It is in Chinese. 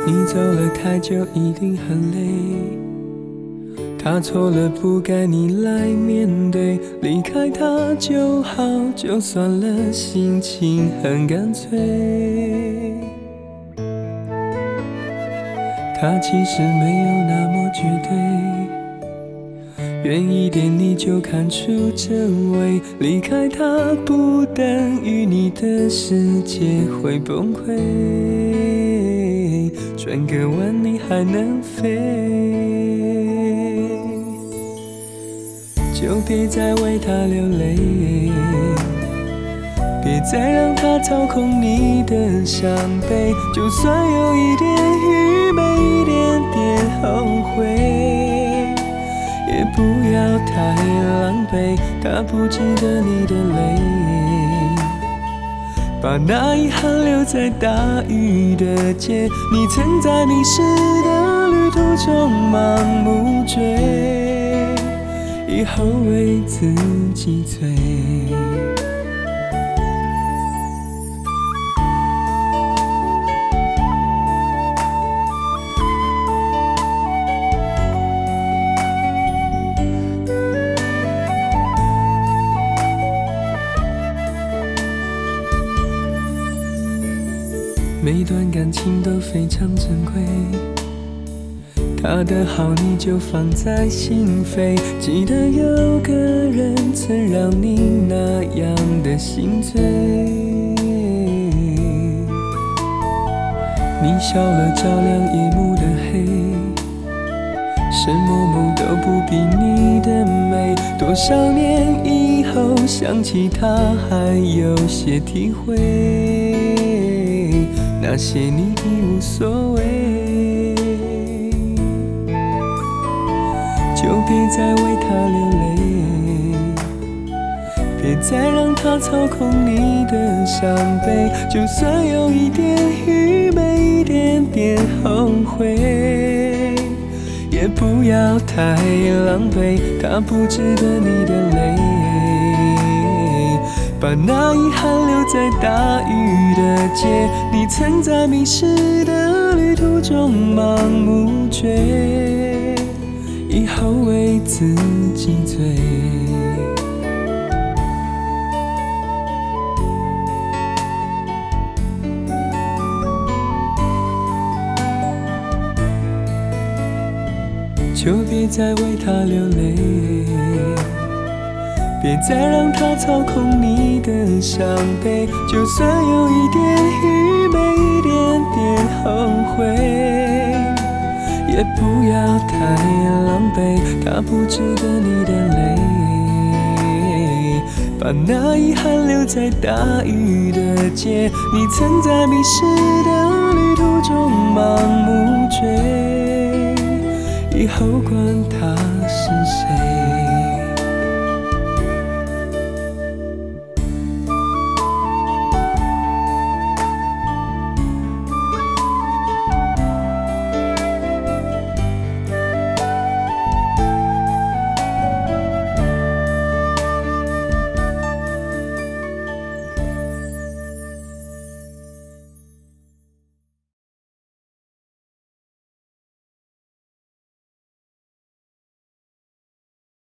你走了太久，一定很累。他错了，不该你来面对。离开他就好，就算了，心情很干脆。他其实没有那么绝对，远一点你就看出真伪。离开他不等于你的世界会崩溃，转个弯你还能飞。就别再为他流泪，别再让他操控你的伤悲。就算有一点愚昧，一点点后悔，也不要太狼狈，他不值得你的泪。把那遗憾留在大雨的街，你曾在迷失的旅途中盲目追，以后为自己醉。每段感情都非常珍贵，他的好你就放在心扉。记得有个人曾让你那样的心醉，你笑了照亮夜幕的黑，什么梦都不比你的美。多少年以后想起他还有些体会，那些你已无所谓。就别再为他流泪，别再让他操控你的伤悲。就算有一点愚昧，一点点后悔，也不要太狼狈，他不值得你的泪。把那遗憾留在大雨的街，你曾在迷失的旅途中盲目追，以后为自己醉。就别再为他流泪，别再让他操控你的伤悲。就算有一点愚昧，一点点后悔，也不要太狼狈，他不值得你的泪。把那遗憾留在大雨的街，你曾在迷失的旅途中盲目追，以后管他是谁。